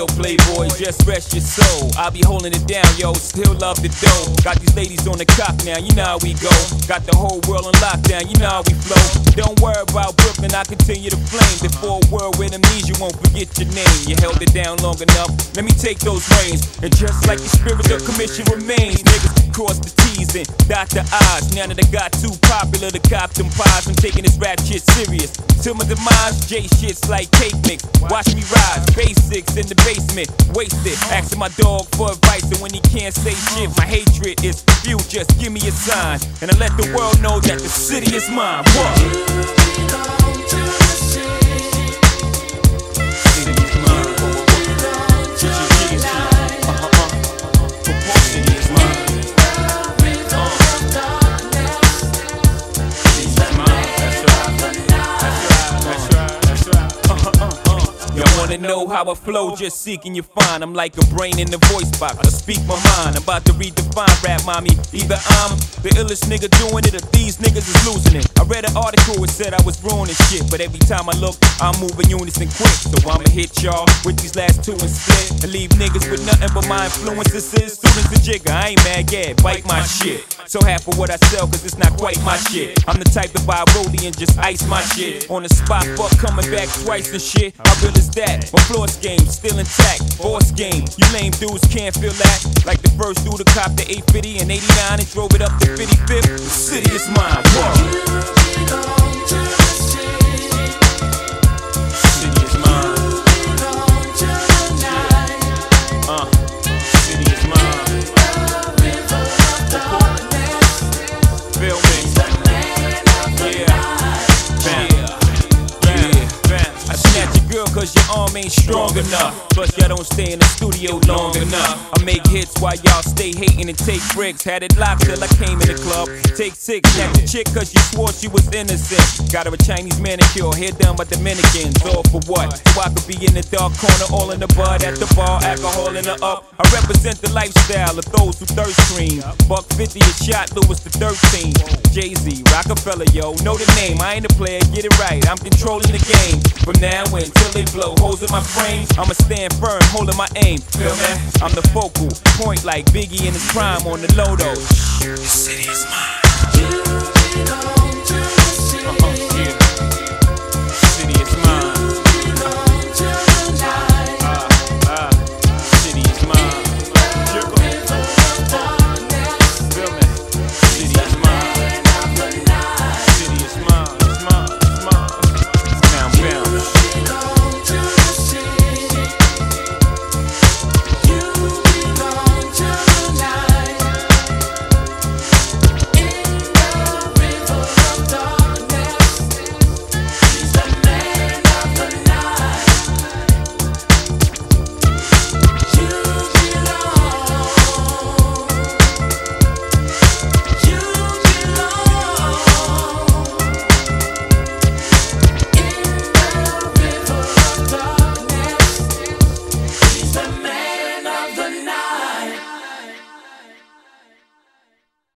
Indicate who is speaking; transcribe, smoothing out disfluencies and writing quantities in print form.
Speaker 1: chill, playboy, just rest your soul. I'll be holding it down, yo, still love the dough. Got these ladies on the cock now, you know how we go. Got the whole world on lockdown, you know how we flow. Don't worry about Brooklyn, I continue to flame. Before a world with amnesia, won't forget your name. You held it down long enough, let me take those reins. And just like the spirit of commission remains, niggas cross the T's and dot the I's. Now that I got too popular to cop them pies, I'm taking this rap shit serious. Till my demise, J shit's like cake mix. Watch me rise, basics in the basement, wasted. Asking my dog for advice, and when he can't say shit, my hatred is few. Just give me a sign, and I let the world know that the city is mine. What?
Speaker 2: You belong to the city.
Speaker 1: City is mine. City is mine. Y'all wanna know how I flow, just seeking you find. I'm like a brain in the voice box, I speak my mind. I'm about to redefine rap, mommy. Either I'm the illest nigga doing it, or these niggas is losing it. I read an article, it said I was ruining shit, but every time I look, I'm moving unison quick. So I'ma hit y'all with these last two and split, and leave niggas with nothing but my influences. Students a jigger, I ain't mad, yeah, bite my shit. So half of what I sell, cause it's not quite my shit. I'm the type to buy Rollie and just ice my shit. On the spot, fuck coming back twice and shit. How real is that? My floor game still intact. Boss game, you lame dudes can't feel that. Like the first dude to cop the 850 and 89 and drove it up to 55th. The city is mine. Whoa.
Speaker 2: You belong to the city.
Speaker 1: City is mine.
Speaker 2: You belong to the night.
Speaker 1: City is mine.
Speaker 2: The river of darkness.
Speaker 1: Feel me? I snatch your girl cause your arm ain't strong enough. Plus y'all don't stay in the studio long enough. I make hits while y'all stay hating and take bricks. Had it locked till I came in the club. Take 6, snatch a chick cause you swore she was innocent. Got her a Chinese manicure, hair done by Dominicans. All for what? So I could be in the dark corner, all in the bud at the bar, alcohol in the up. I represent the lifestyle of those who thirst cream. $1.50 a shot, Louis the 13. Jay-Z, Rockefeller, yo, know the name. I ain't a player, get it right. I'm controlling the game. From now until they blow holes in my frame, I'ma stand firm, holding my aim. Feel me? I'm the focal point like Biggie in his prime on the Lodo. The city is mine.
Speaker 2: You belong